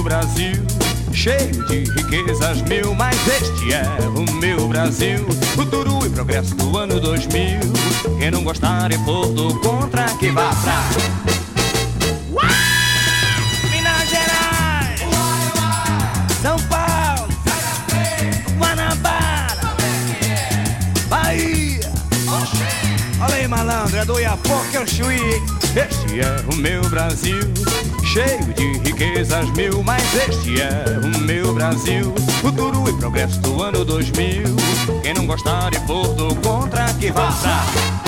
Brasil, cheio de riquezas mil, mas este é o meu Brasil, futuro e progresso do ano 2000. Quem não gostar e for do contra, que vá pra Minas Gerais, São Paulo, Guanabara, Bahia. Olha aí, malandro, é do Iapoque ao Chuí. Este é o meu Brasil, cheio de riquezas mil, mas este é o meu Brasil, futuro e progresso do ano 2000. Quem não gostar e for do contra, que vá pra